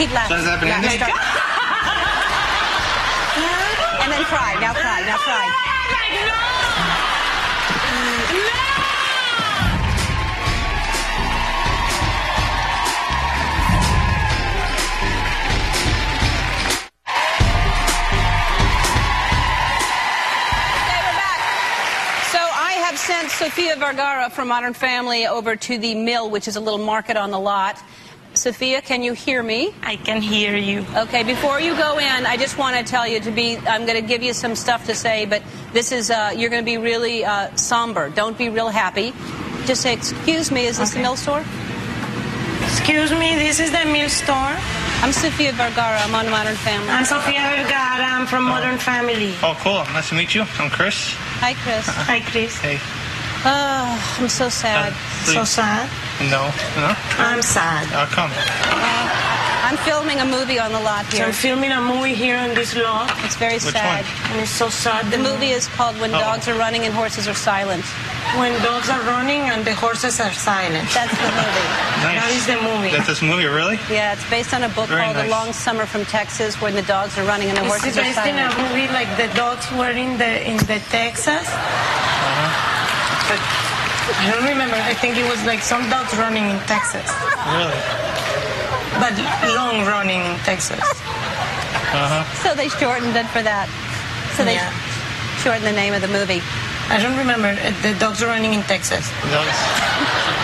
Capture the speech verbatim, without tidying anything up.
Keep laughing. So does that happen Yeah, ending? start. And then cry. Now cry. Now cry. Sent Sofia Vergara from Modern Family over to the Mill, which is a little market on the lot. Sophia, can you hear me? I can hear you. Okay, before you go in, I just want to tell you to be, I'm going to give you some stuff to say, but this is, uh, you're going to be really uh, somber. Don't be real happy. Just say, excuse me, is this Okay. the Mill store? Excuse me, this is the Mill store? I'm Sofia Vergara. I'm on Modern Family. I'm Sofia Vergara. I'm from Modern Family. Oh, cool. Nice to meet you. I'm Chris. Hi, Chris. Hi, Chris. Hey. Oh, I'm so sad. Uh, So please. sad? No. No? I'm sad. How come? Uh, I'm filming a movie on the lot So here. I'm filming a movie here on this lot, It's very Which sad. one? and it's so sad. The movie is called When Oh. Dogs Are Running and Horses Are Silent. When Dogs Are Running and the Horses Are Silent. That's the movie. Nice. That is the movie. That's this movie, really? Yeah, it's based on a book Very called nice. A Long Summer from Texas, when the dogs are running and the Is horses it are based in a silent. movie like the dogs were in the in the Texas? Uh-huh. But I don't remember. I think it was like some dogs running in Texas, Really? but long running in Texas. Uh-huh. So they shortened it for that. So they Yeah. shortened the name of the movie. I don't remember. uh, The dogs running in Texas. That was-